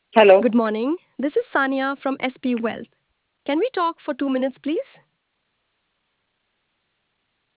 Hello. Good morning. This is Sania from SP Wealth. Can we talk for 2 minutes, please?